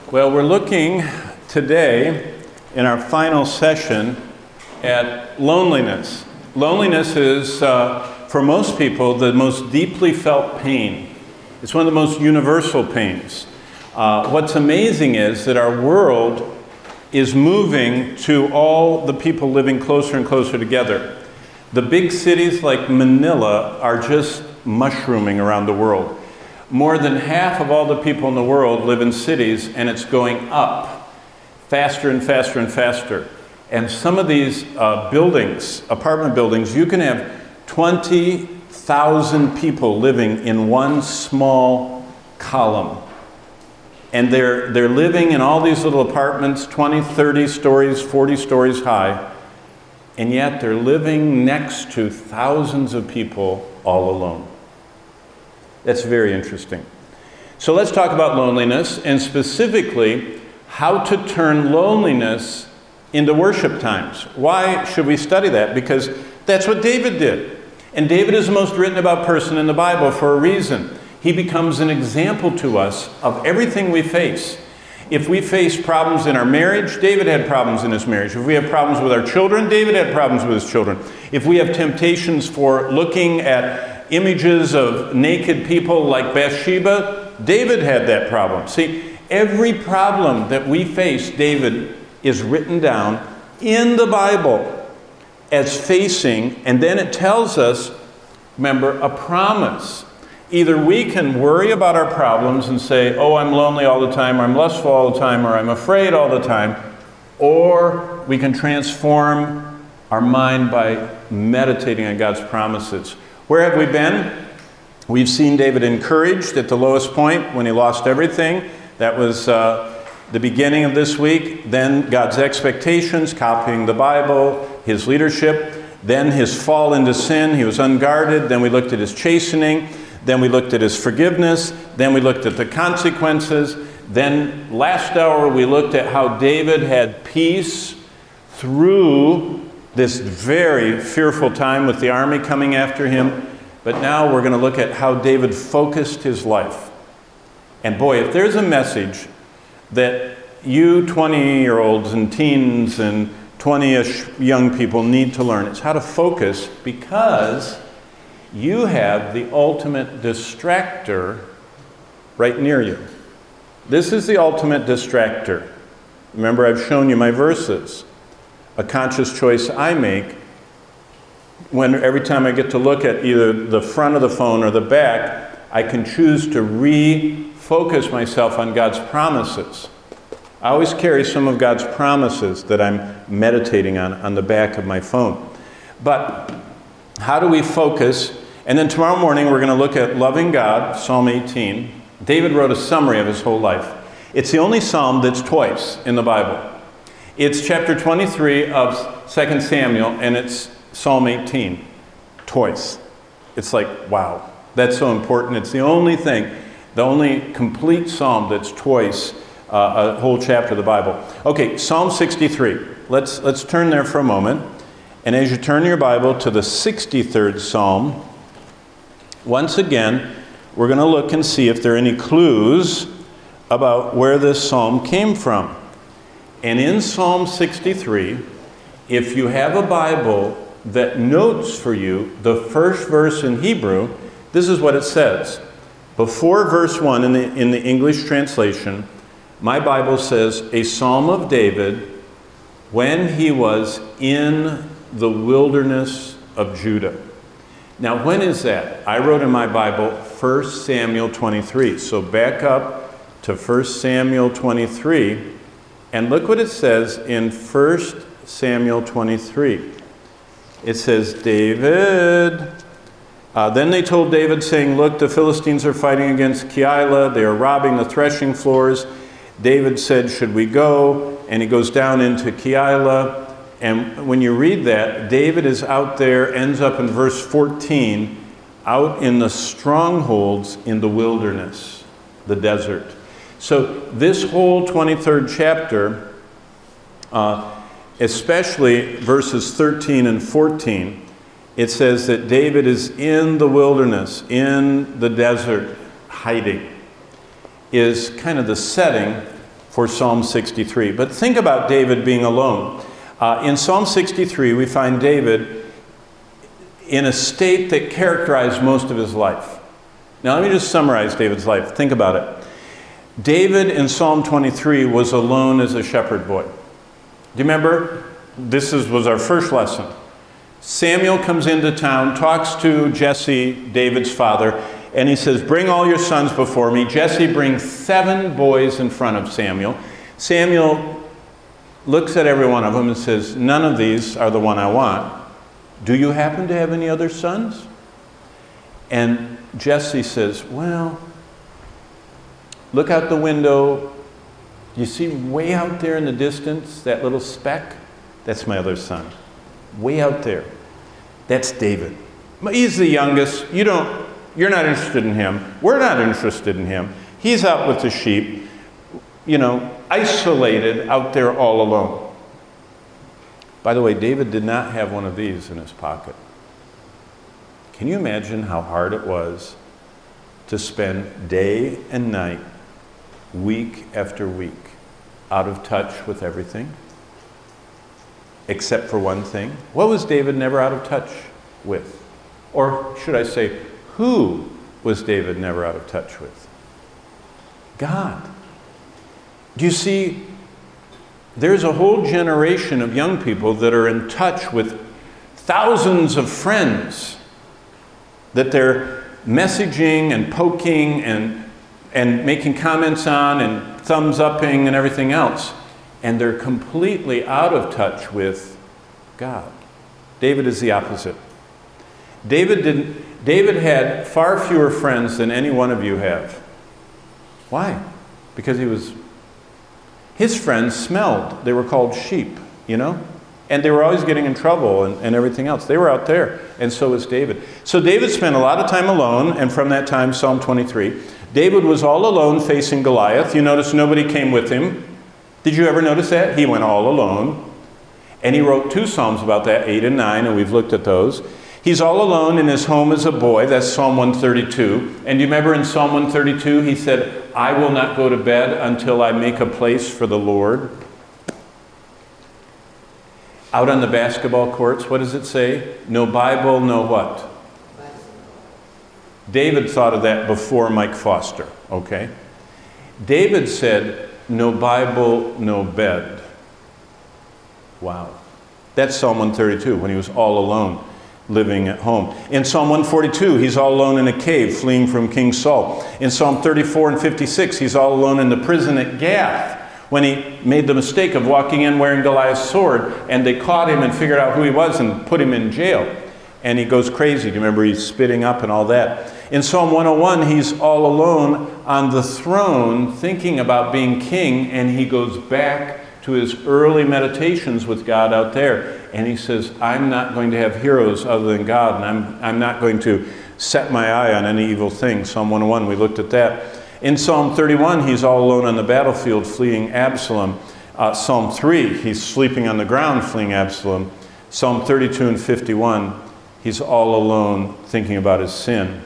Well, we're looking today in our final session at loneliness. Loneliness is, for most people, the most deeply felt pain. It's one of the most universal pains. What's amazing is that our world is moving to all the people living closer and closer together. The big cities like Manila are just mushrooming around the world. More than half of all the people in the world live in cities, and it's going up faster and faster and faster. And some of these buildings, apartment buildings, you can have 20,000 people living in one small column. And they're living in all these little apartments, 20, 30 stories, 40 stories high, and yet they're living next to thousands of people all alone. That's very interesting. So let's talk about loneliness, and specifically how to turn loneliness into worship times. Why should we study that? Because that's what David did. And David is the most written about person in the Bible for a reason. He becomes an example to us of everything we face. If we face problems in our marriage, David had problems in his marriage. If we have problems with our children, David had problems with his children. If we have temptations for looking at images of naked people like Bathsheba, David had that problem. See, every problem that we face, David, is written down in the Bible as facing, and then it tells us, remember, a promise. Either we can worry about our problems and say, oh, I'm lonely all the time, or I'm lustful all the time, or I'm afraid all the time, or we can transform our mind by meditating on God's promises. Where have we been? We've seen David encouraged at the lowest point when he lost everything. That was the beginning of this week. Then God's expectations, copying the Bible, his leadership. Then his fall into sin. He was unguarded. Then we looked at his chastening. Then we looked at his forgiveness. Then we looked at the consequences. Then last hour we looked at how David had peace through this very fearful time with the army coming after him. But now we're going to look at how David focused his life. And boy, if there's a message that you 20-year-olds and teens and 20-ish young people need to learn, it's how to focus, because you have the ultimate distractor right near you. This is the ultimate distractor. Remember, I've shown you my verses. A conscious choice I make when every time I get to look at either the front of the phone or the back, I can choose to refocus myself on God's promises. I always carry some of God's promises that I'm meditating on the back of my phone. But how do we focus? And then tomorrow morning we're going to look at loving God, Psalm 18. David wrote a summary of his whole life. It's the only psalm that's twice in the Bible. It's chapter 23 of 2 Samuel, and it's Psalm 18, twice. It's like, wow, that's so important. It's the only thing, the only complete psalm that's twice a whole chapter of the Bible. Okay, Psalm 63. Let's turn there for a moment. And as you turn your Bible to the 63rd Psalm, once again, we're going to look and see if there are any clues about where this psalm came from. And in Psalm 63, if you have a Bible that notes for you the first verse in Hebrew, this is what it says. Before verse 1 in the English translation, my Bible says, a psalm of David when he was in the wilderness of Judah. Now, when is that? I wrote in my Bible 1 Samuel 23. So back up to 1 Samuel 23. And look what it says in 1 Samuel 23. It says, David, then they told David, saying, look, the Philistines are fighting against Keilah. They are robbing the threshing floors. David said, should we go? And he goes down into Keilah. And when you read that, David is out there, ends up in verse 14, out in the strongholds in the wilderness, the desert. So this whole 23rd chapter, especially verses 13 and 14, it says that David is in the wilderness, in the desert, hiding, is kind of the setting for Psalm 63. But think about David being alone. In Psalm 63, we find David in a state that characterized most of his life. Now, let me just summarize David's life. Think about it. David in Psalm 23 was alone as a shepherd boy. Do you remember? This was our first lesson. Samuel comes into town, talks to Jesse, David's father, and he says, bring all your sons before me. Jesse brings 7 boys in front of Samuel. Samuel looks at every one of them and says, none of these are the one I want. Do you happen to have any other sons? And Jesse says, well, look out the window. You see way out there in the distance, that little speck? That's my other son. Way out there. That's David. He's the youngest. You're not interested in him. We're not interested in him. He's out with the sheep, isolated out there all alone. By the way, David did not have one of these in his pocket. Can you imagine how hard it was to spend day and night, week after week, out of touch with everything? Except for one thing. What was David never out of touch with? Or should I say, who was David never out of touch with? God. Do you see, there's a whole generation of young people that are in touch with thousands of friends that they're messaging and poking and making comments on and thumbs upping and everything else. And they're completely out of touch with God. David is the opposite. David had far fewer friends than any one of you have. Why? Because his friends smelled. They were called sheep, And they were always getting in trouble and everything else. They were out there, and so was David. So David spent a lot of time alone, and from that time, Psalm 23, David was all alone facing Goliath. You notice nobody came with him. Did you ever notice that? He went all alone. And he wrote 2 Psalms about that, 8 and 9, and we've looked at those. He's all alone in his home as a boy. That's Psalm 132. And you remember in Psalm 132, he said, I will not go to bed until I make a place for the Lord. Out on the basketball courts, what does it say? No Bible, no what? David thought of that before Mike Foster, okay? David said, no Bible, no bed. Wow. That's Psalm 132, when he was all alone, living at home. In Psalm 142, he's all alone in a cave, fleeing from King Saul. In Psalm 34 and 56, he's all alone in the prison at Gath, when he made the mistake of walking in wearing Goliath's sword, and they caught him and figured out who he was and put him in jail. And he goes crazy. Do you remember he's spitting up and all that? In Psalm 101, he's all alone on the throne thinking about being king, and he goes back to his early meditations with God out there. And he says, I'm not going to have heroes other than God, and I'm not going to set my eye on any evil thing. Psalm 101, we looked at that. In Psalm 31, he's all alone on the battlefield fleeing Absalom. Psalm 3, he's sleeping on the ground fleeing Absalom. Psalm 32 and 51, he's all alone thinking about his sin.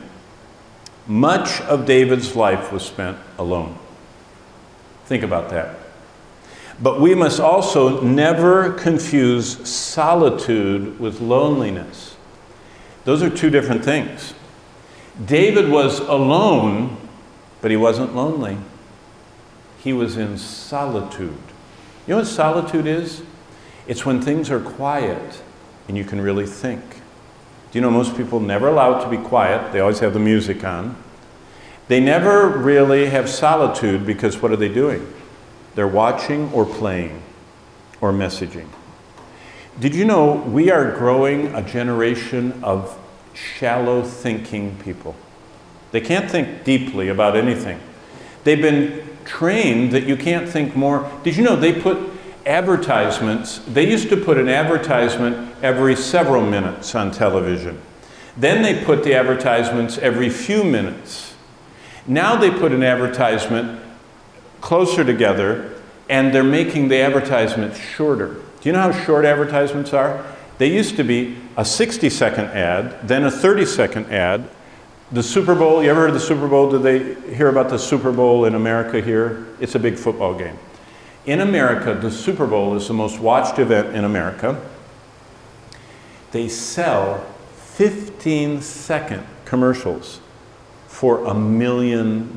Much of David's life was spent alone. Think about that. But we must also never confuse solitude with loneliness. Those are 2 different things. David was alone, but he wasn't lonely. He was in solitude. You know what solitude is? It's when things are quiet and you can really think. Do you know most people never allow it to be quiet? They always have the music on. They never really have solitude because what are they doing? They're watching or playing or messaging. Did you know we are growing a generation of shallow thinking people? They can't think deeply about anything. They've been trained that you can't think more. Did you know they put advertisements, they used to put an advertisement every several minutes on television. Then they put the advertisements every few minutes. Now they put an advertisement closer together, and they're making the advertisements shorter. Do you know how short advertisements are? They used to be a 60-second ad, then a 30-second ad. The Super Bowl, you ever heard of the Super Bowl? Did they hear about the Super Bowl in America here? It's a big football game. In America, the Super Bowl is the most watched event in America. They sell 15-second commercials for $1 million.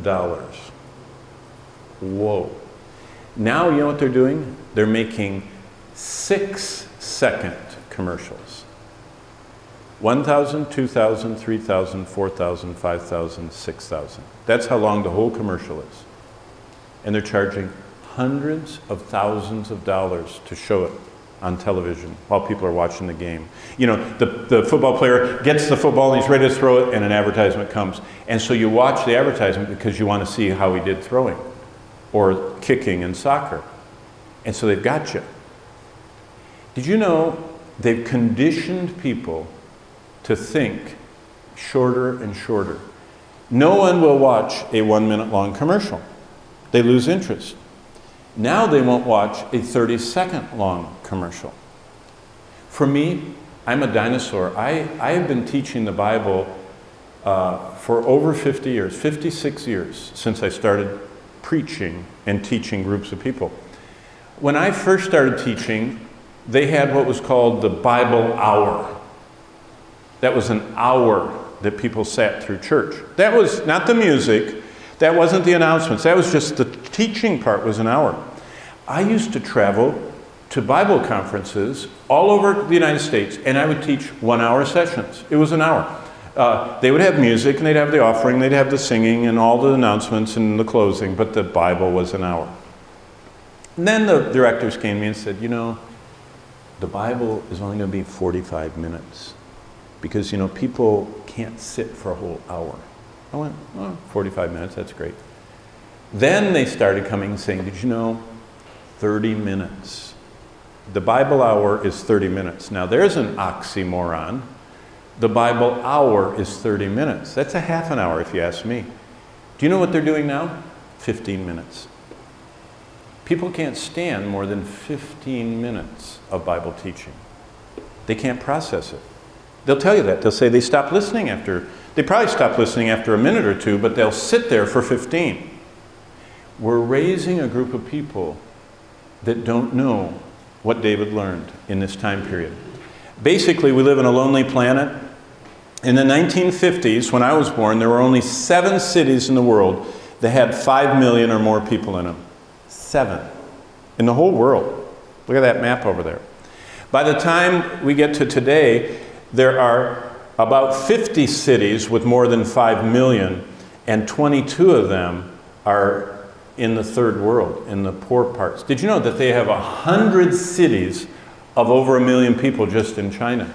Whoa. Now, you know what they're doing? They're making 6-second commercials. 1,000, 2,000, 3,000, 4,000, 5,000, 6,000. That's how long the whole commercial is. And they're charging hundreds of thousands of dollars to show it on television while people are watching the game. You know, the football player gets the football and he's ready to throw it, and an advertisement comes. And so you watch the advertisement because you want to see how he did throwing or kicking in soccer. And so they've got you. Did you know they've conditioned people to think shorter and shorter? No one will watch a 1-minute long commercial. They lose interest. Now they won't watch a 30-second long commercial. For me, I'm a dinosaur. I have been teaching the Bible for over 50 years, 56 years, since I started preaching and teaching groups of people. When I first started teaching, they had what was called the Bible Hour. That was an hour that people sat through church. That was not the music. That wasn't the announcements. That was just the teaching part was an hour. I used to travel to Bible conferences all over the United States, and I would teach 1-hour sessions. It was an hour. They would have music, and they'd have the offering, they'd have the singing, and all the announcements and the closing, but the Bible was an hour. And then the directors came to me and said, you know, the Bible is only going to be 45 minutes because, you know, people can't sit for a whole hour. I went, oh, 45 minutes, that's great. Then they started coming and saying, did you know, 30 minutes. The Bible hour is 30 minutes. Now there's an oxymoron. The Bible hour is 30 minutes. That's a half an hour if you ask me. Do you know what they're doing now? 15 minutes. People can't stand more than 15 minutes of Bible teaching. They can't process it. They'll tell you that. They'll say they stop listening after, they probably stop listening after a minute or two, but they'll sit there for 15. We're raising a group of people that don't know what David learned in this time period. Basically, we live in a lonely planet. In the 1950s, when I was born, there were only 7 cities in the world that had 5 million or more people in them. 7. In the whole world. Look at that map over there. By the time we get to today, there are about 50 cities with more than 5 million, and 22 of them are in the third world, in the poor parts. Did you know that they have 100 cities of over 1 million people just in China?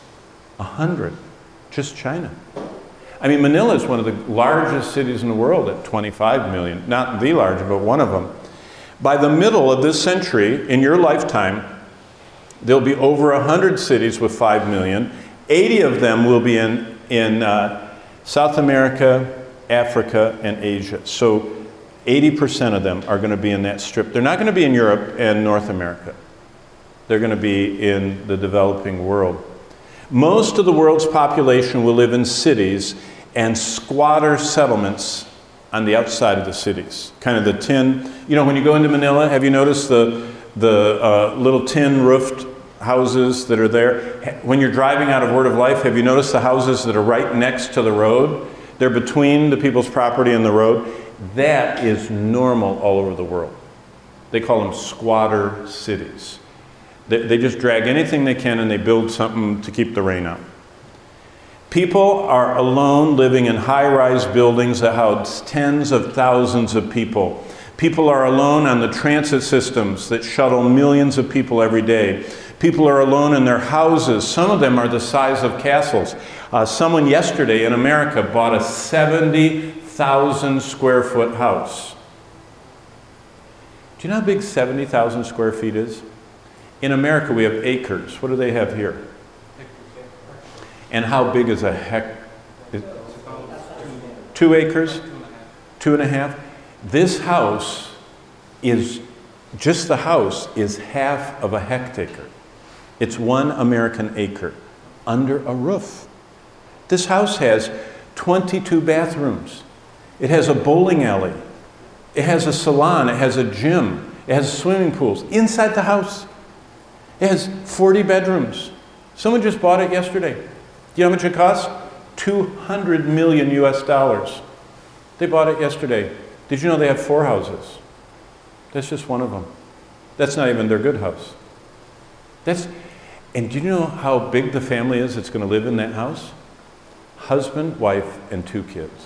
100. Just China. I mean, Manila is one of the largest cities in the world at 25 million. Not the largest, but one of them. By the middle of this century, in your lifetime, there'll be over 100 cities with 5 million. 80 of them will be in South America, Africa, and Asia. So 80% of them are going to be in that strip. They're not going to be in Europe and North America. They're going to be in the developing world. Most of the world's population will live in cities and squatter settlements on the outside of the cities. Kind of the tin, you know, when you go into Manila, have you noticed the little tin roofed houses that are there? When you're driving out of Word of Life, have you noticed the houses that are right next to the road? They're between the people's property and the road. That is normal all over the world. They call them squatter cities. They just drag anything they can and they build something to keep the rain out. People are alone living in high-rise buildings that house tens of thousands of people. People are alone on the transit systems that shuttle millions of people every day. People are alone in their houses. Some of them are the size of castles. Someone yesterday in America bought a 70,000 square foot house. Do you know how big 70,000 square feet is? In America, we have acres. What do they have here? And how big is a hectare? 2 acres? 2.5? This house is, just the house is half of a hectare. It's 1 American acre under a roof. This house has 22 bathrooms. It has a bowling alley. It has a salon. It has a gym. It has swimming pools inside the house. It has 40 bedrooms. Someone just bought it yesterday. Do you know how much it costs? $200 million US. They bought it yesterday. Did you know they have 4 houses? That's just one of them. That's not even their good house. And do you know how big the family is that's going to live in that house? Husband, wife, and 2 kids.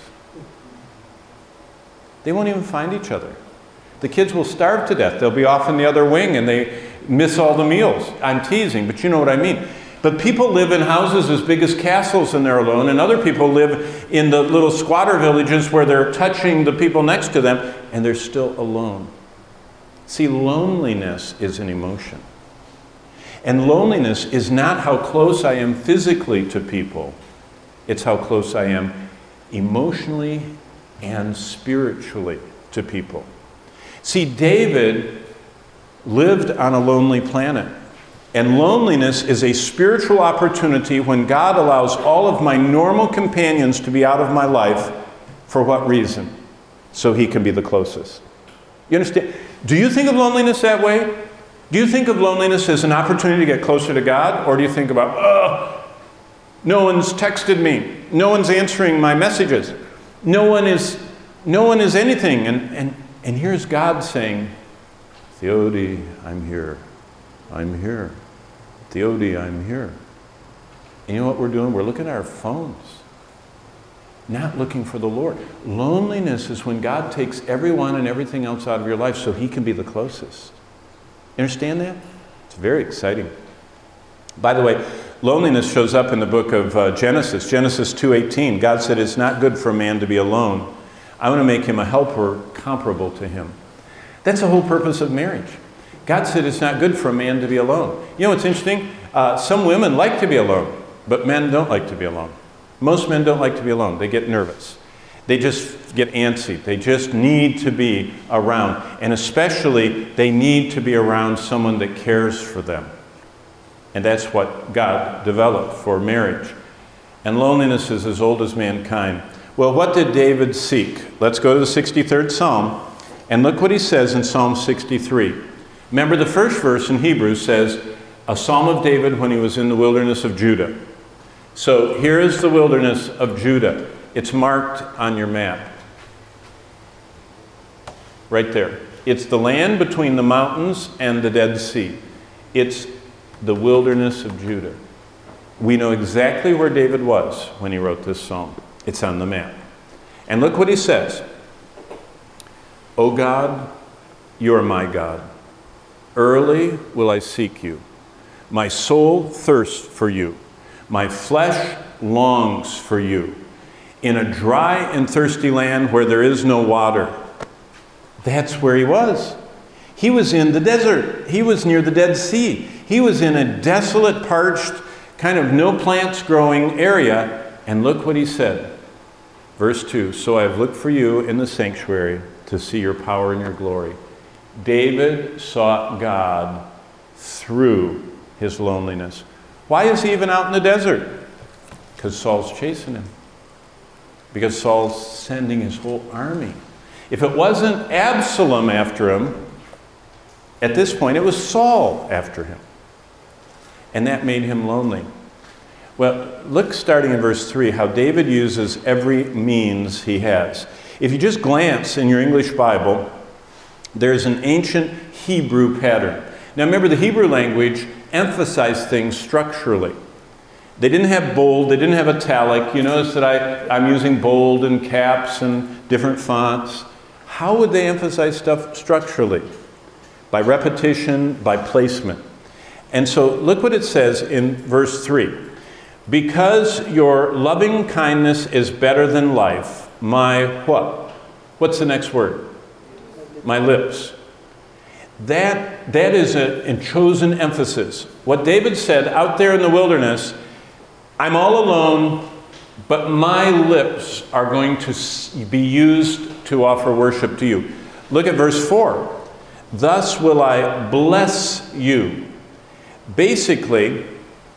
They won't even find each other. The kids will starve to death. They'll be off in the other wing and they miss all the meals. I'm teasing, but you know what I mean. But people live in houses as big as castles and they're alone, and other people live in the little squatter villages where they're touching the people next to them and they're still alone. See, loneliness is an emotion. And loneliness is not how close I am physically to people. It's how close I am emotionally and spiritually to people. See, David lived on a lonely planet. And loneliness is a spiritual opportunity when God allows all of my normal companions to be out of my life. For what reason? So he can be the closest. You understand? Do you think of loneliness that way? Do you think of loneliness as an opportunity to get closer to God? Or do you think about, no one's texted me. No one's answering my messages. No one is anything. And here's God saying, Theodi, I'm here. I'm here. Theodi, I'm here. And you know what we're doing? We're looking at our phones, not looking for the Lord. Loneliness is when God takes everyone and everything else out of your life so he can be the closest. You understand that? It's very exciting. By the way, loneliness shows up in the book of Genesis. Genesis 2:18. God said, it's not good for a man to be alone. I want to make him a helper comparable to him. That's the whole purpose of marriage. God said it's not good for a man to be alone. You know what's interesting? Some women like to be alone, but men don't like to be alone. Most men don't like to be alone. They get nervous. They just get antsy. They just need to be around. And especially, they need to be around someone that cares for them. And that's what God developed for marriage. And loneliness is as old as mankind. Well, what did David seek? Let's go to the 63rd Psalm. And look what he says in Psalm 63. Remember, the first verse in Hebrews says, a psalm of David when he was in the wilderness of Judah. So here is the wilderness of Judah. It's marked on your map. Right there. It's the land between the mountains and the Dead Sea. It's the wilderness of Judah. We know exactly where David was when he wrote this psalm. It's on the map. And look what he says. O God, you are my God. Early will I seek you. My soul thirsts for you. My flesh longs for you. In a dry and thirsty land where there is no water. That's where he was. He was in the desert. He was near the Dead Sea. He was in a desolate, parched, kind of no plants growing area. And look what he said. Verse 2, so I have looked for you in the sanctuary to see your power and your glory. David sought God through his loneliness. Why is he even out in the desert? Because Saul's chasing him. Because Saul's sending his whole army. If it wasn't Absalom after him, at this point it was Saul after him. And that made him lonely. Well, look starting in verse 3, how David uses every means he has. If you just glance in your English Bible, there's an ancient Hebrew pattern. Now remember, the Hebrew language emphasized things structurally. They didn't have bold, they didn't have italic. You notice that I'm using bold and caps and different fonts. How would they emphasize stuff structurally? By repetition, by placement. And so look what it says in verse 3. Because your loving kindness is better than life, my what? What's the next word? My lips. That is a chosen emphasis. What David said out there in the wilderness, I'm all alone, but my lips are going to be used to offer worship to you. Look at verse 4. Thus will I bless you. Basically,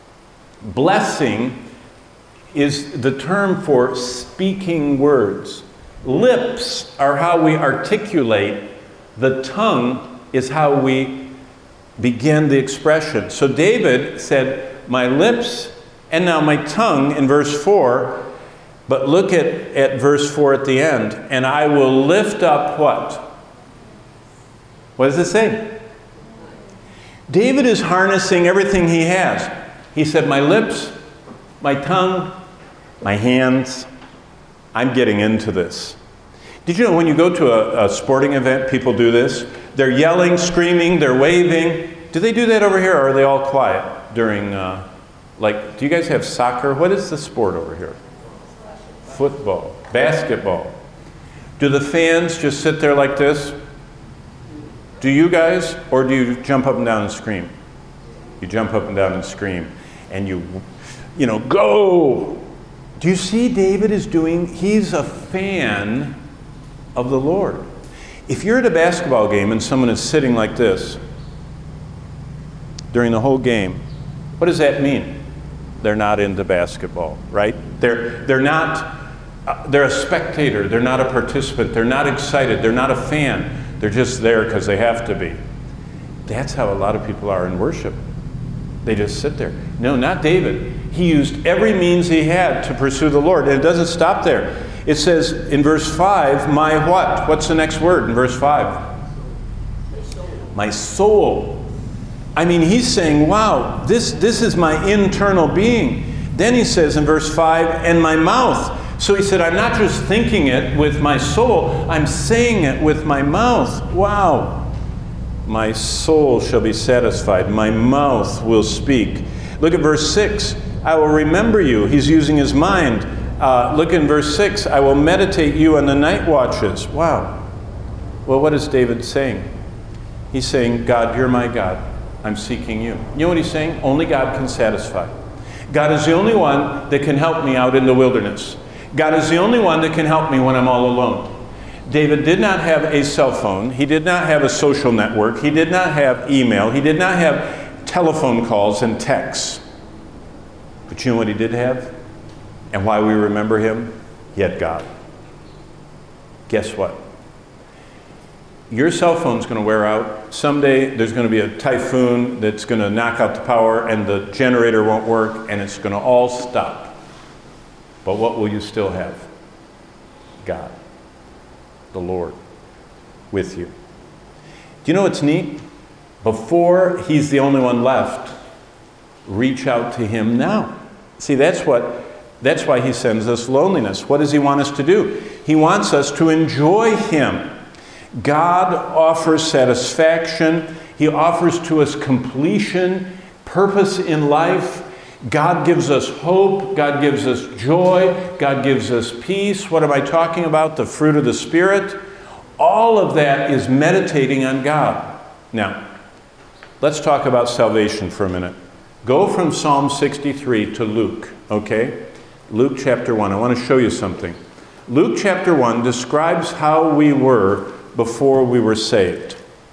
blessing is the term for speaking words. Lips are how we articulate. The tongue is how we begin the expression. So David said, my lips and now my tongue in verse 4, but look at verse 4 at the end. And I will lift up what? What does it say? David is harnessing everything he has. He said, my lips, my tongue, my hands, I'm getting into this. Did you know when you go to a sporting event, people do this? They're yelling, screaming, they're waving. Do they do that over here, or are they all quiet during, do you guys have soccer? What is the sport over here? Football, basketball. Do the fans just sit there like this? Do you guys, or do you jump up and down and scream? You jump up and down and scream, and you go. Do you see David is doing, he's a fan of the Lord. If you're at a basketball game and someone is sitting like this during the whole game, what does that mean? They're not into basketball, right? They're not, they're a spectator, they're not a participant, they're not excited, they're not a fan. They're just there because they have to be. That's how a lot of people are in worship. They just sit there. No, not David. He used every means he had to pursue the Lord. And it doesn't stop there. It says in verse 5, my what? What's the next word in verse 5? My soul. My soul. I mean, he's saying, wow, this is my internal being. Then he says in verse 5, and my mouth. So he said, I'm not just thinking it with my soul, I'm saying it with my mouth. Wow. My soul shall be satisfied. My mouth will speak. Look at verse 6. I will remember you. He's using his mind. Look in verse 6. I will meditate you on the night watches. Wow. Well, what is David saying? He's saying, God, you're my God. I'm seeking you. You know what he's saying? Only God can satisfy. God is the only one that can help me out in the wilderness. God is the only one that can help me when I'm all alone. David did not have a cell phone. He did not have a social network. He did not have email. He did not have telephone calls and texts. But you know what he did have? And why we remember him? He had God. Guess what? Your cell phone's going to wear out. Someday there's going to be a typhoon that's going to knock out the power and the generator won't work and it's going to all stop. But what will you still have? God, the Lord, with you. Do you know what's neat? Before he's the only one left, reach out to him now. See, that's why he sends us loneliness. What does he want us to do? He wants us to enjoy him. God offers satisfaction. He offers to us completion, purpose in life. God gives us hope. God gives us joy. God gives us peace. What am I talking about? The fruit of the Spirit. All of that is meditating on God. Now, let's talk about salvation for a minute. Go from Psalm 63 to Luke, okay? Luke chapter 1. I want to show you something. Luke chapter 1 describes how we were before we were saved.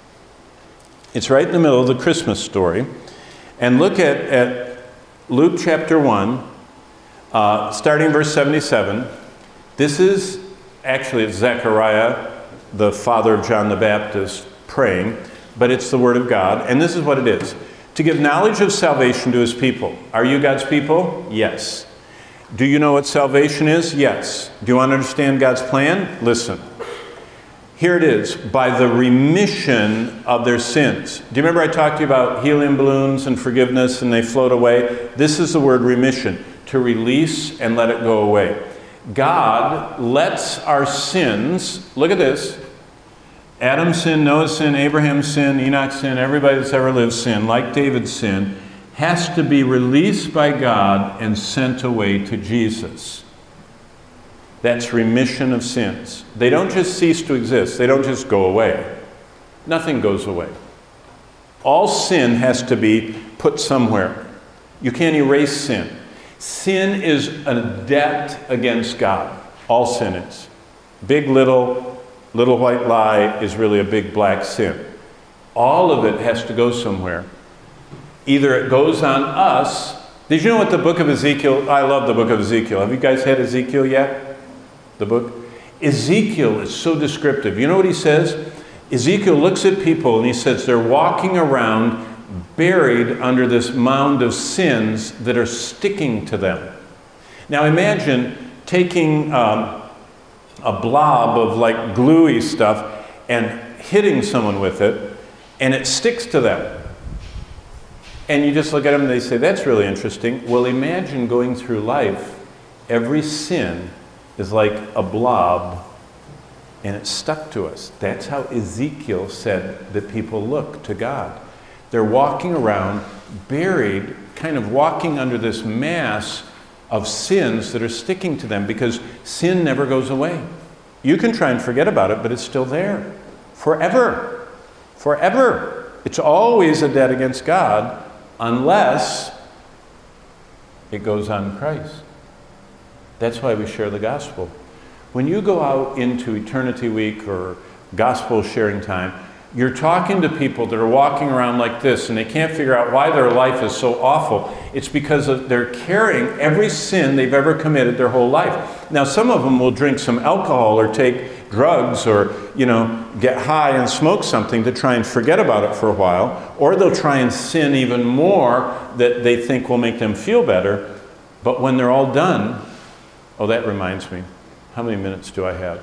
It's right in the middle of the Christmas story. And look at Luke chapter 1, starting verse 77. This is actually Zechariah, the father of John the Baptist, praying, but it's the Word of God. And this is what it is. To give knowledge of salvation to his people. Are you God's people? Yes. Do you know what salvation is? Yes. Do you want to understand God's plan? Listen. Here it is, by the remission of their sins. Do you remember I talked to you about helium balloons and forgiveness and they float away? This is the word remission, to release and let it go away. God lets our sins, look at this, Adam's sin, Noah's sin, Abraham's sin, Enoch's sin, everybody that's ever lived sin, like David's sin, has to be released by God and sent away to Jesus. That's remission of sins. They don't just cease to exist. They don't just go away. Nothing goes away. All sin has to be put somewhere. You can't erase sin. Sin is a debt against God. All sin is. Big, little white lie is really a big black sin. All of it has to go somewhere. Either it goes on us. Did you know what the book of Ezekiel, I love the book of Ezekiel. Have you guys had Ezekiel yet? The book? Ezekiel is so descriptive. You know what he says? Ezekiel looks at people and he says they're walking around buried under this mound of sins that are sticking to them. Now imagine taking a blob of like gluey stuff and hitting someone with it, and it sticks to them. And you just look at them and they say, that's really interesting. Well, imagine going through life, every sin is like a blob, and it's stuck to us. That's how Ezekiel said that people look to God. They're walking around buried, kind of walking under this mass of sins that are sticking to them, because sin never goes away. You can try and forget about it, but it's still there. Forever. Forever. It's always a debt against God, unless it goes on Christ. That's why we share the gospel. When you go out into Eternity Week or gospel sharing time, you're talking to people that are walking around like this, and they can't figure out why their life is so awful. It's because they're carrying every sin they've ever committed their whole life. Now, some of them will drink some alcohol or take drugs or, get high and smoke something to try and forget about it for a while, or they'll try and sin even more that they think will make them feel better. But when they're all done, oh, that reminds me. How many minutes do I have?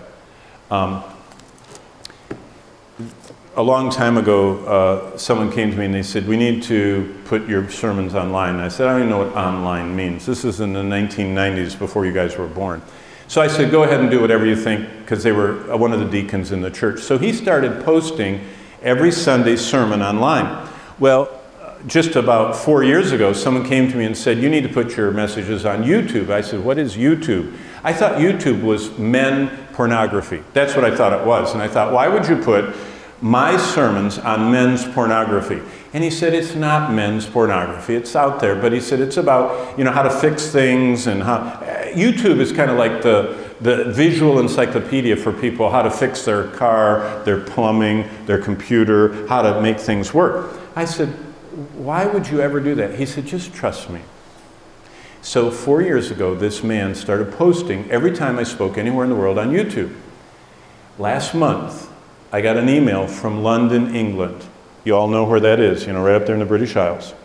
A long time ago, someone came to me and they said, we need to put your sermons online. And I said, I don't even know what online means. This is in the 1990s, before you guys were born. So I said, go ahead and do whatever you think, because they were one of the deacons in the church. So he started posting every Sunday sermon online. Well, just about 4 years ago, someone came to me and said, you need to put your messages on YouTube. I said, what is YouTube? I thought YouTube was men pornography. That's what I thought it was. And I thought, why would you put my sermons on men's pornography? And he said, it's not men's pornography. It's out there. But he said, it's about, how to fix things, and how... YouTube is kind of like the visual encyclopedia for people, how to fix their car, their plumbing, their computer, how to make things work. I said, why would you ever do that? He said, just trust me. So 4 years ago, this man started posting every time I spoke anywhere in the world on YouTube. Last month, I got an email from London, England. You all know where that is, right up there in the British Isles.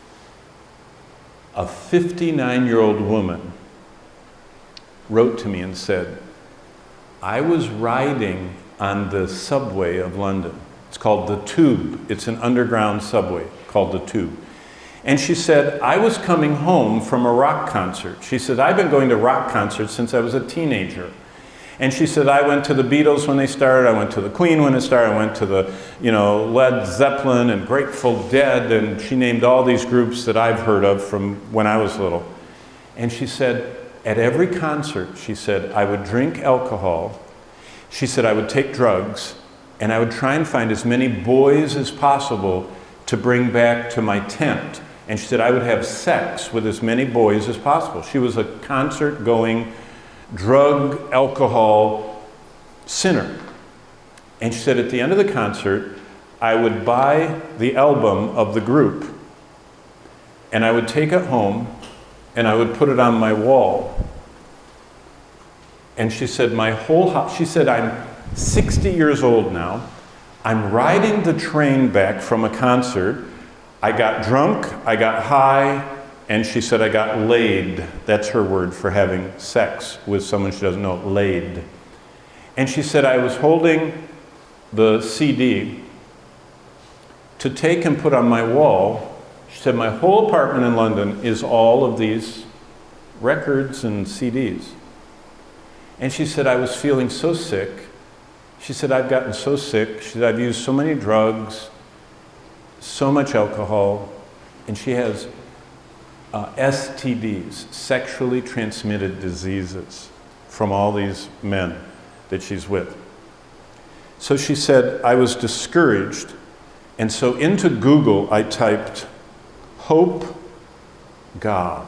A 59-year-old woman wrote to me and said, I was riding on the subway of London. It's called the Tube. It's an underground subway called the Tube. And she said, I was coming home from a rock concert. She said, I've been going to rock concerts since I was a teenager. And she said, I went to the Beatles when they started, I went to the Queen when it started, I went to the, Led Zeppelin and Grateful Dead, and she named all these groups that I've heard of from when I was little. And she said, at every concert, she said, I would drink alcohol. She said, I would take drugs, and I would try and find as many boys as possible to bring back to my tent. And she said, I would have sex with as many boys as possible. She was a concert-going, drug, alcohol sinner. And she said, at the end of the concert, I would buy the album of the group, and I would take it home, and I would put it on my wall. And she said, my whole house, she said, I'm 60 years old now. I'm riding the train back from a concert. I got drunk, I got high, and she said I got laid. That's her word for having sex with someone she doesn't know, laid. And she said I was holding the CD to take and put on my wall. She said, my whole apartment in London is all of these records and CDs. And she said, I was feeling so sick. She said, I've gotten so sick. She said, I've used so many drugs, so much alcohol. And she has STDs, sexually transmitted diseases, from all these men that she's with. So she said, I was discouraged. And so into Google, I typed, hope, God.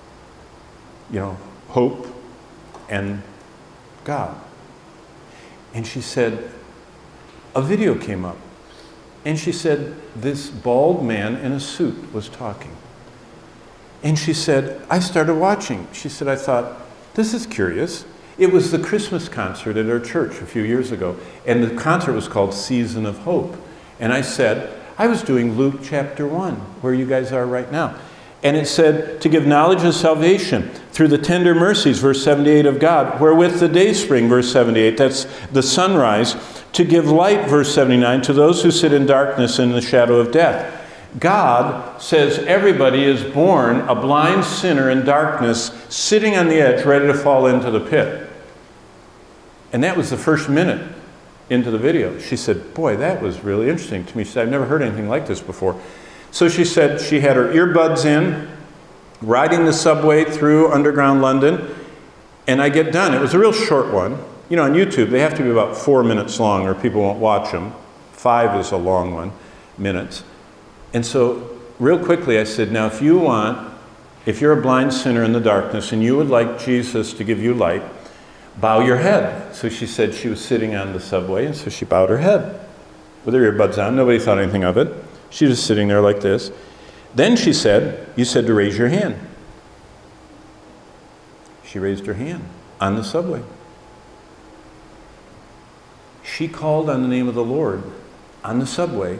Hope and God. And she said, a video came up. And she said, this bald man in a suit was talking. And she said, I started watching. She said, I thought, this is curious. It was the Christmas concert at our church a few years ago, and the concert was called Season of Hope. And I said, I was doing Luke chapter 1, where you guys are right now. And it said, to give knowledge of salvation through the tender mercies, verse 78 of God, wherewith the day spring, verse 78, that's the sunrise, to give light, verse 79, to those who sit in darkness and in the shadow of death. God says everybody is born a blind sinner in darkness, sitting on the edge, ready to fall into the pit. And that was the first minute into the video. She said, boy, that was really interesting to me. She said, I've never heard anything like this before. So she said she had her earbuds in, riding the subway through underground London, and I get done. It was a real short one. You know, on YouTube, they have to be about 4 minutes long or people won't watch them. 5 is a long one, minutes. And so real quickly I said, now if you're a blind sinner in the darkness and you would like Jesus to give you light, bow your head. So she said she was sitting on the subway, and so she bowed her head with her earbuds on. Nobody thought anything of it. She was sitting there like this. Then she said, you said to raise your hand. She raised her hand on the subway. She called on the name of the Lord on the subway.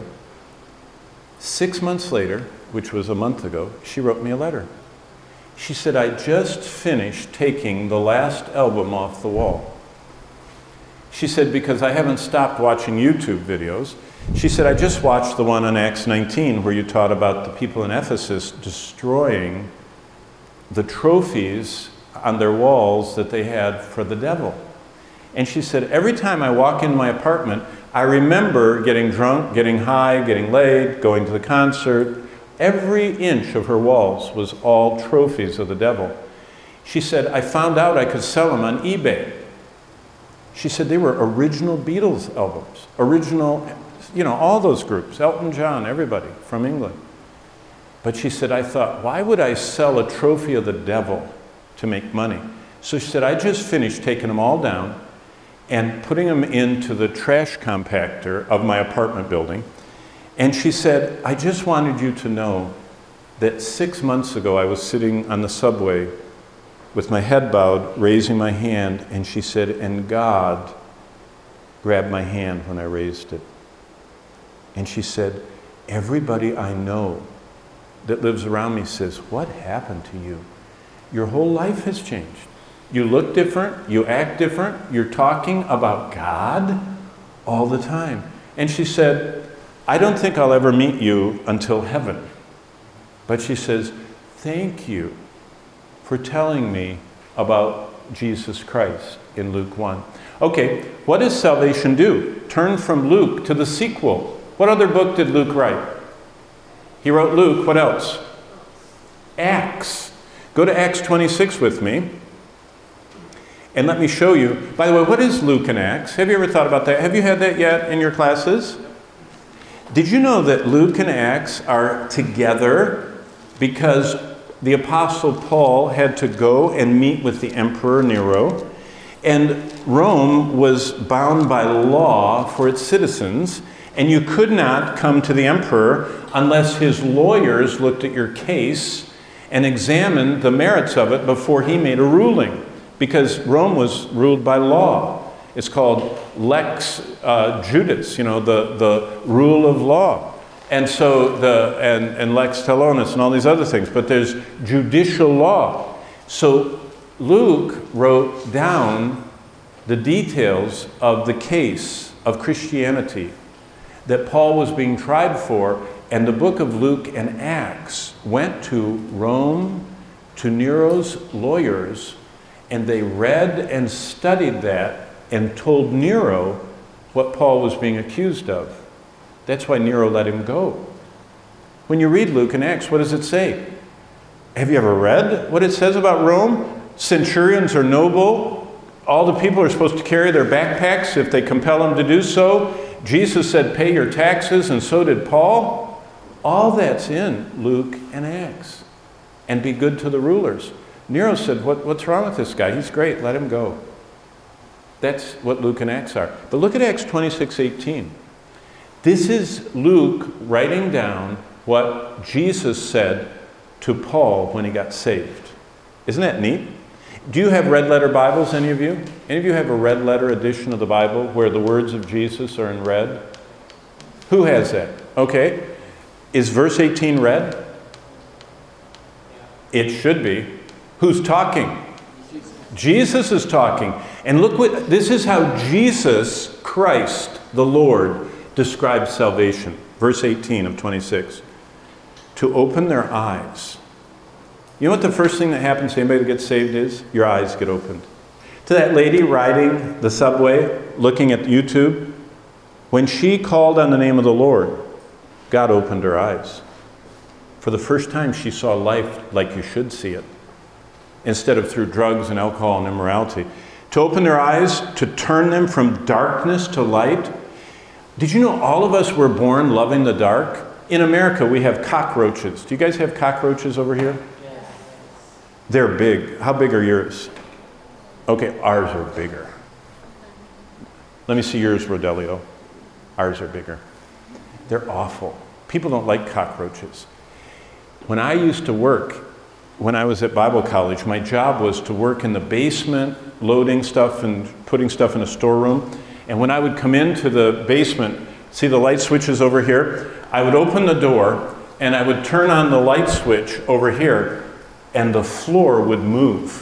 6 months later, which was a month ago, she wrote me a letter. She said, I just finished taking the last album off the wall. She said, because I haven't stopped watching YouTube videos. She said, I just watched the one on Acts 19 where you taught about the people in Ephesus destroying the trophies on their walls that they had for the devil. And she said, every time I walk in my apartment, I remember getting drunk, getting high, getting laid, going to the concert. Every inch of her walls was all trophies of the devil. She said, I found out I could sell them on eBay. She said they were original Beatles albums, original, you know, all those groups, Elton John, everybody from England. But she said, I thought, why would I sell a trophy of the devil to make money? So she said, I just finished taking them all down and putting them into the trash compactor of my apartment building. And she said, I just wanted you to know that 6 months ago I was sitting on the subway with my head bowed, raising my hand, and she said, and God grabbed my hand when I raised it. And she said, everybody I know that lives around me says, what happened to you? Your whole life has changed. You look different, you act different, you're talking about God all the time. And she said, I don't think I'll ever meet you until heaven. But she says, thank you for telling me about Jesus Christ in Luke 1. Okay, what does salvation do? Turn from Luke to the sequel. What other book did Luke write? He wrote Luke, what else? Acts. Go to Acts 26 with me. And let me show you. By the way, what is Luke and Acts? Have you ever thought about that? Have you had that yet in your classes? Did you know that Luke and Acts are together because the Apostle Paul had to go and meet with the Emperor Nero, and Rome was bound by law for its citizens, and you could not come to the emperor unless his lawyers looked at your case and examined the merits of it before he made a ruling, because Rome was ruled by law. It's called lex judice, you know, the rule of law. And so and lex talionis and all these other things, but there's judicial law. So Luke wrote down the details of the case of Christianity that Paul was being tried for, and the book of Luke and Acts went to Rome, to Nero's lawyers, and they read and studied that and told Nero what Paul was being accused of. That's why Nero let him go. When you read Luke and Acts, what does it say? Have you ever read what it says about Rome? Centurions are noble. All the people are supposed to carry their backpacks if they compel them to do so. Jesus said, pay your taxes, and so did Paul. All that's in Luke and Acts. And be good to the rulers. Nero said, what's wrong with this guy? He's great, let him go. That's what Luke and Acts are. But look at Acts 26:18. This is Luke writing down what Jesus said to Paul when he got saved. Isn't that neat? Do you have red letter Bibles, any of you? Any of you have a red letter edition of the Bible where the words of Jesus are in red? Who has that? Okay. Is verse 18 red? It should be. Who's talking? Jesus is talking. And look what, this is how Jesus Christ, the Lord, describes salvation. Verse 18 of 26. To open their eyes. You know what the first thing that happens to anybody that gets saved is? Your eyes get opened. To that lady riding the subway, looking at YouTube, when she called on the name of the Lord, God opened her eyes. For the first time, she saw life like you should see it, instead of through drugs and alcohol and immorality. To open their eyes, to turn them from darkness to light. Did you know all of us were born loving the dark? In America, we have cockroaches. Do you guys have cockroaches over here? Yes. They're big. How big are yours? Okay, ours are bigger. Let me see yours, Rodelio. Ours are bigger. They're awful. People don't like cockroaches. When I used to work, when I was at Bible college, my job was to work in the basement, loading stuff and putting stuff in a storeroom. And when I would come into the basement, see the light switches over here? I would open the door and I would turn on the light switch over here and the floor would move.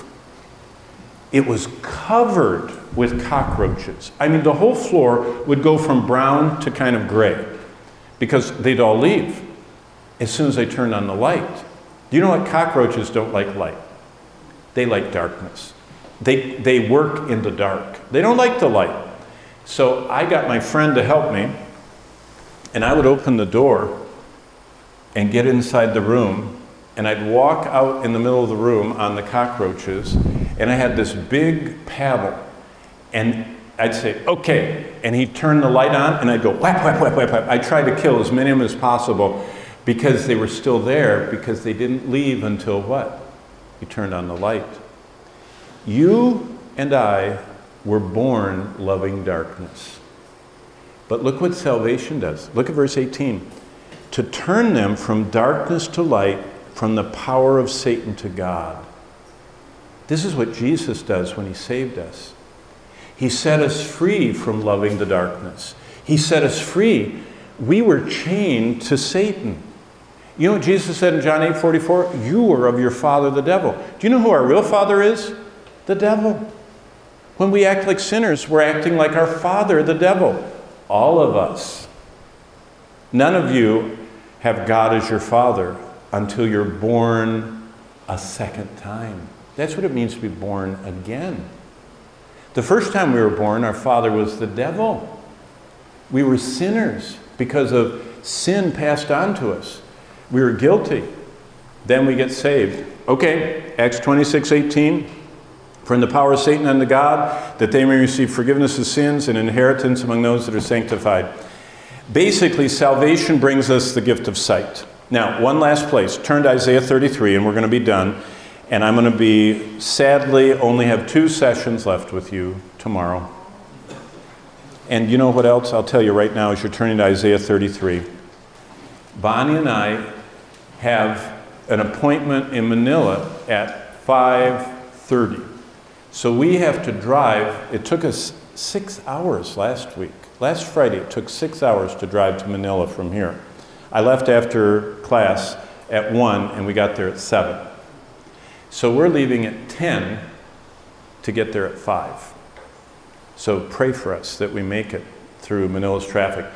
It was covered with cockroaches. I mean, the whole floor would go from brown to kind of gray because they'd all leave as soon as they turned on the light. Do you know what? Cockroaches don't like light. They like darkness. They work in the dark. They don't like the light. So I got my friend to help me, and I would open the door and get inside the room, and I'd walk out in the middle of the room on the cockroaches, and I had this big paddle, and I'd say, okay, and he'd turn the light on, and I'd go whap, whap, whap, whap, whap. I'd try to kill as many of them as possible because they were still there, because they didn't leave until what? He turned on the light. You and I were born loving darkness. But look what salvation does. Look at verse 18. To turn them from darkness to light, from the power of Satan to God. This is what Jesus does when he saved us. He set us free from loving the darkness. He set us free. We were chained to Satan. You know what Jesus said in John 8:44? You are of your father, the devil. Do you know who our real father is? The devil. When we act like sinners, we're acting like our father, the devil. All of us. None of you have God as your father until you're born a second time. That's what it means to be born again. The first time we were born, our father was the devil. We were sinners because of sin passed on to us. We were guilty. Then we get saved. Okay, Acts 26:18. For in the power of Satan unto God, that they may receive forgiveness of sins and inheritance among those that are sanctified. Basically, salvation brings us the gift of sight. Now, one last place. Turn to Isaiah 33, and we're going to be done. And I'm going to be, sadly, only have 2 sessions left with you tomorrow. And you know what else? I'll tell you right now as you're turning to Isaiah 33. Bonnie and I have an appointment in Manila at 5:30. So we have to drive. It took us 6 hours last week. Last Friday, it took 6 hours to drive to Manila from here. I left after class at 1, and we got there at 7. So we're leaving at 10 to get there at 5. So pray for us that we make it through Manila's traffic.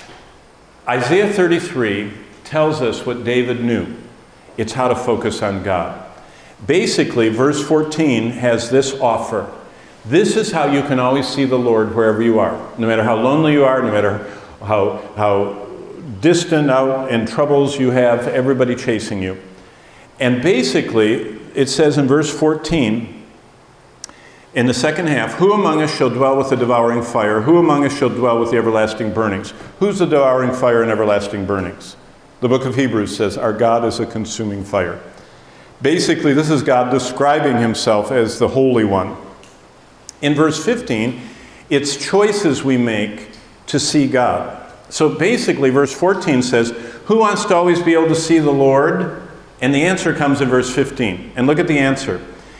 Isaiah 33 tells us what David knew. It's how to focus on God. Basically, verse 14 has this offer. This is how you can always see the Lord wherever you are. No matter how lonely you are, no matter how distant out and troubles you have, everybody chasing you. And basically, it says in verse 14, in the second half, who among us shall dwell with the devouring fire? Who among us shall dwell with the everlasting burnings? Who's the devouring fire and everlasting burnings? The book of Hebrews says, our God is a consuming fire. Basically, this is God describing himself as the Holy One. In verse 15, it's choices we make to see God. So basically, verse 14 says, who wants to always be able to see the Lord? And the answer comes in verse 15. And look at the answer.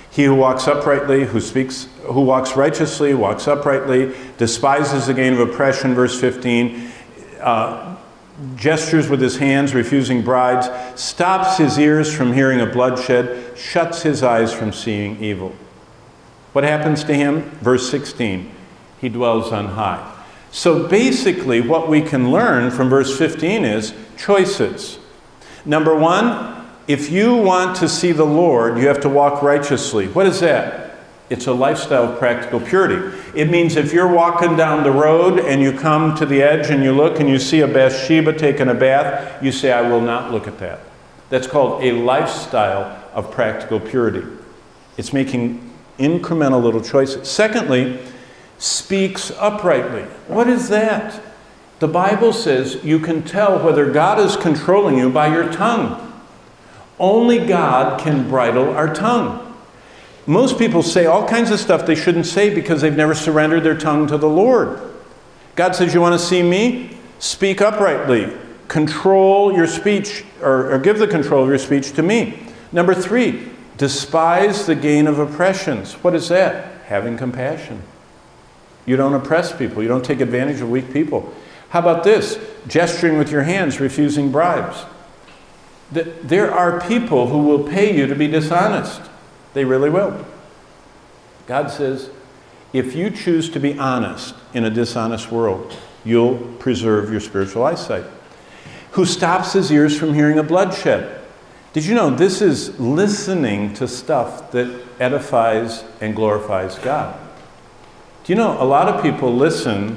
He who walks uprightly, who walks righteously, walks uprightly, despises the gain of oppression, verse 15, gestures with his hands, refusing bribes, stops his ears from hearing of bloodshed, shuts his eyes from seeing evil. What happens to him? Verse 16, he dwells on high. So basically what we can learn from verse 15 is choices. Number one, if you want to see the Lord, you have to walk righteously. What is that? It's a lifestyle of practical purity. It means if you're walking down the road and you come to the edge and you look and you see a Bathsheba taking a bath, you say, I will not look at that. That's called a lifestyle of practical purity. It's making incremental little choices. Secondly, speaks uprightly. What is that? The Bible says you can tell whether God is controlling you by your tongue. Only God can bridle our tongue. Most people say all kinds of stuff they shouldn't say because they've never surrendered their tongue to the Lord. God says, you want to see me? Speak uprightly. Control your speech, or give the control of your speech to me. Number three, despise the gain of oppressions. What is that? Having compassion. You don't oppress people. You don't take advantage of weak people. How about this? Gesturing with your hands, refusing bribes. There are people who will pay you to be dishonest. They really will. God says, if you choose to be honest in a dishonest world, you'll preserve your spiritual eyesight. Who stops his ears from hearing of bloodshed. Did you know this is listening to stuff that edifies and glorifies God? Do you know a lot of people listen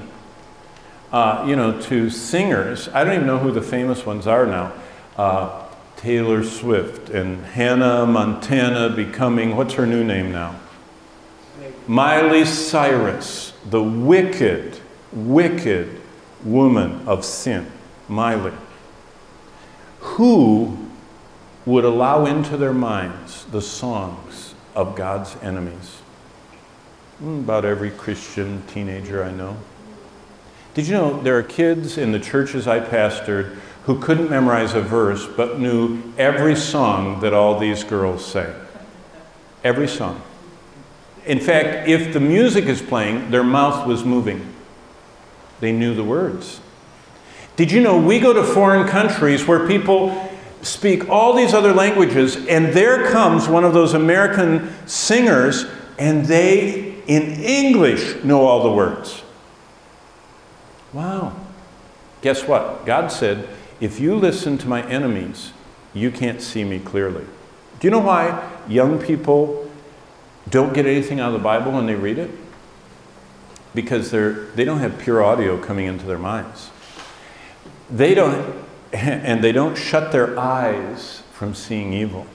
to singers. I don't even know who the famous ones are now. Taylor Swift and Hannah Montana becoming, what's her new name now? Miley Cyrus, the wicked, wicked woman of sin, Miley. Who would allow into their minds the songs of God's enemies? About every Christian teenager I know. Did you know there are kids in the churches I pastored who couldn't memorize a verse but knew every song that all these girls sang? Every song. In fact, if the music is playing, their mouth was moving. They knew the words. Did you know we go to foreign countries where people speak all these other languages, and there comes one of those American singers, and they, in English, know all the words. Wow. Guess what? God said, if you listen to my enemies, you can't see me clearly. Do you know why young people don't get anything out of the Bible when they read it? Because they don't have pure audio coming into their minds. They don't shut their eyes from seeing evil.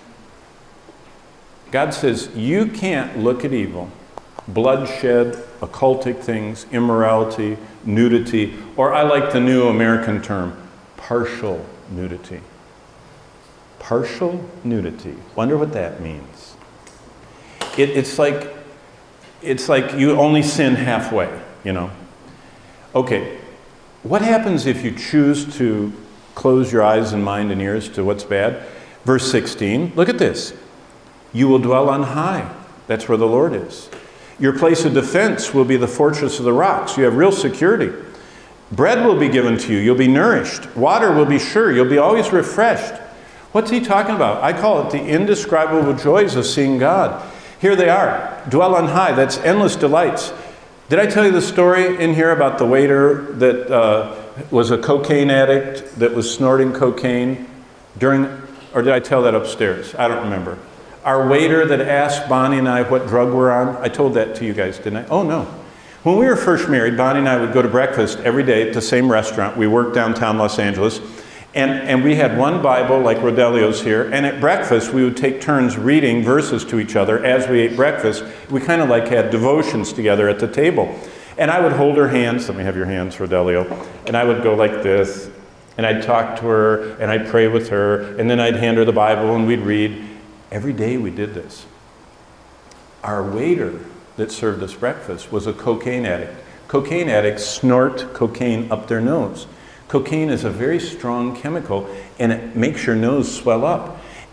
God says, you can't look at evil, bloodshed, occultic things, immorality, nudity, or I like the new American term, partial nudity. Partial nudity. Wonder what that means. It's like you only sin halfway, you know. Okay, what happens if you choose to close your eyes and mind and ears to what's bad? Verse 16, look at this. You will dwell on high. That's where the Lord is. Your place of defense will be the fortress of the rocks. You have real security. Bread will be given to you. You'll be nourished. Water will be sure. You'll be always refreshed. What's he talking about? I call it the indescribable joys of seeing God. Here they are. Dwell on high. That's endless delights. Did I tell you the story in here about the waiter that was a cocaine addict that was snorting cocaine or did I tell that upstairs? I don't remember. Our waiter that asked Bonnie and I what drug we're on. I told that to you guys, didn't I? Oh, no. When we were first married, Bonnie and I would go to breakfast every day at the same restaurant. We worked downtown Los Angeles. And we had one Bible like Rodelio's here. And at breakfast, we would take turns reading verses to each other as we ate breakfast. We kind of like had devotions together at the table. And I would hold her hands. Let me have your hands, Rodelio. And I would go like this. And I'd talk to her. And I'd pray with her. And then I'd hand her the Bible and we'd read. Every day we did this. Our waiter that served us breakfast was a cocaine addict. Cocaine addicts snort cocaine up their nose. Cocaine is a very strong chemical and it makes your nose swell up.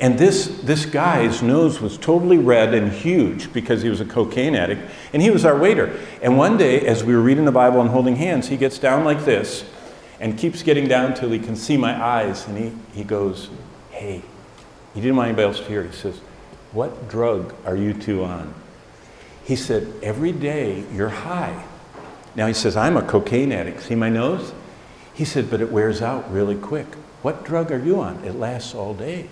And this guy's nose was totally red and huge because he was a cocaine addict, and he was our waiter. And one day, as we were reading the Bible and holding hands, he gets down like this and keeps getting down till he can see my eyes, and he goes, "Hey," he didn't want anybody else to hear. He says, "What drug are you two on?" He said, "Every day you're high." Now he says, "I'm a cocaine addict. See my nose?" He said, "But it wears out really quick." "What drug are you on?" "It lasts all day."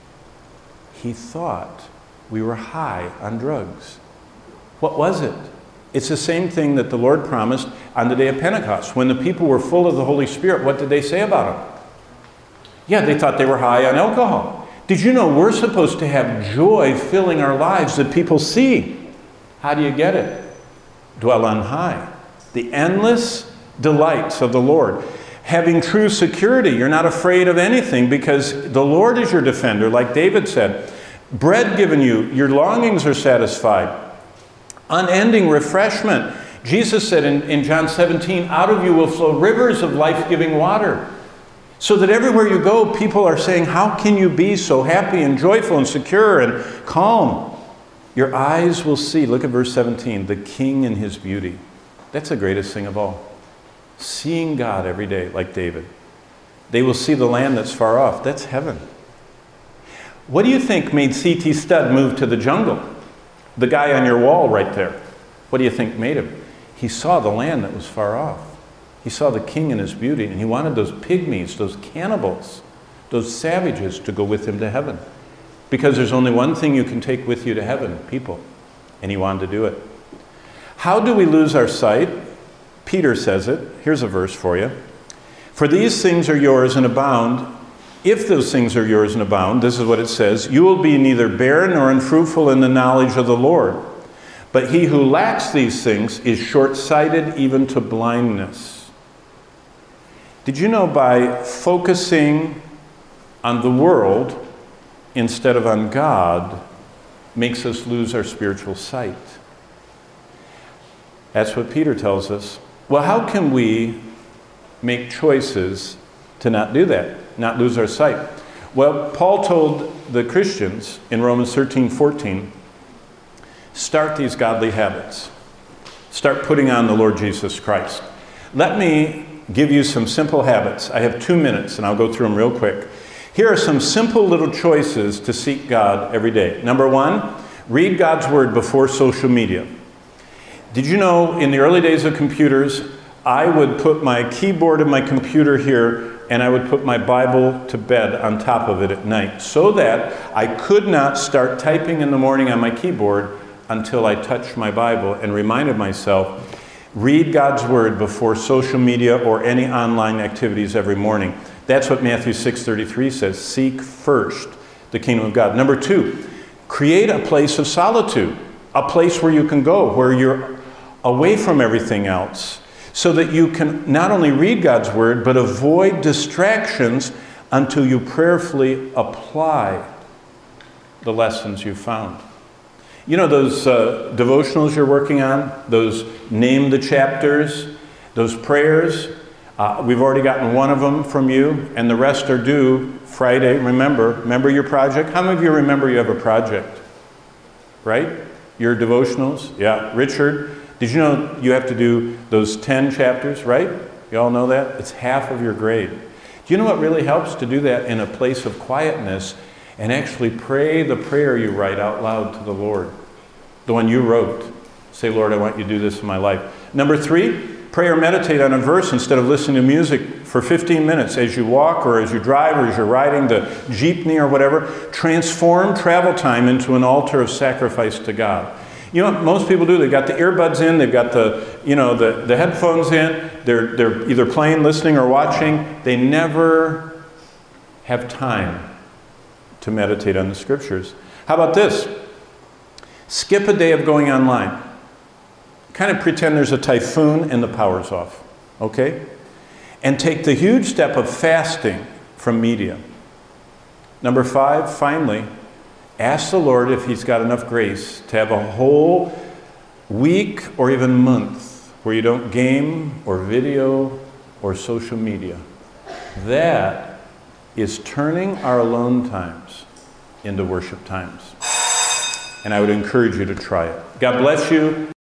He thought we were high on drugs. What was it? It's the same thing that the Lord promised on the day of Pentecost. When the people were full of the Holy Spirit, what did they say about him? Yeah, they thought they were high on alcohol. Did you know we're supposed to have joy filling our lives that people see? How do you get it? Dwell on high. The endless delights of the Lord. Having true security. You're not afraid of anything because the Lord is your defender, like David said. Bread given you, your longings are satisfied. Unending refreshment. Jesus said in John 17, out of you will flow rivers of life-giving water. So that everywhere you go, people are saying, how can you be so happy and joyful and secure and calm? Your eyes will see, look at verse 17, the King in his beauty. That's the greatest thing of all. Seeing God every day, like David. They will see the land that's far off. That's heaven. What do you think made C.T. Studd move to the jungle? The guy on your wall right there. What do you think made him? He saw the land that was far off. He saw the King in his beauty, and he wanted those pygmies, those cannibals, those savages to go with him to heaven. Because there's only one thing you can take with you to heaven, people. And he wanted to do it. How do we lose our sight? Peter says it. Here's a verse for you. For these things are yours and abound. If those things are yours and abound, this is what it says, you will be neither barren nor unfruitful in the knowledge of the Lord. But he who lacks these things is short-sighted even to blindness. Did you know by focusing on the world instead of on God makes us lose our spiritual sight? That's what Peter tells us. Well, how can we make choices to not do that, not lose our sight? Well, Paul told the Christians in Romans 13:14, start these godly habits. Start putting on the Lord Jesus Christ. Let me give you some simple habits. I have 2 minutes, and I'll go through them real quick. Here are some simple little choices to seek God every day. Number 1, read God's Word before social media. Did you know in the early days of computers, I would put my keyboard in my computer here, and I would put my Bible to bed on top of it at night, so that I could not start typing in the morning on my keyboard until I touched my Bible and reminded myself, read God's Word before social media or any online activities every morning. That's what Matthew 6:33 says, seek first the kingdom of God. Number 2, create a place of solitude, a place where you can go, where you're away from everything else, so that you can not only read God's Word, but avoid distractions until you prayerfully apply the lessons you found. You know those devotionals you're working on, those name the chapters, those prayers? We've already gotten one of them from you, and the rest are due Friday. Remember your project? How many of you remember you have a project? Right? Your devotionals? Yeah. Richard, did you know you have to do those 10 chapters, right? You all know that? It's half of your grade. Do you know what really helps? To do that in a place of quietness and actually pray the prayer you write out loud to the Lord. The one you wrote. Say, Lord, I want you to do this in my life. Number 3, pray or meditate on a verse instead of listening to music for 15 minutes as you walk or as you drive or as you're riding the jeepney or whatever. Transform travel time into an altar of sacrifice to God. You know what most people do? They've got the earbuds in, they've got the headphones in, they're either playing, listening, or watching. They never have time to meditate on the Scriptures. How about this? Skip a day of going online. Kind of pretend there's a typhoon and the power's off, okay? And take the huge step of fasting from media. Number 5, finally, ask the Lord if He's got enough grace to have a whole week or even month where you don't game or video or social media. That is turning our alone times into worship times. And I would encourage you to try it. God bless you.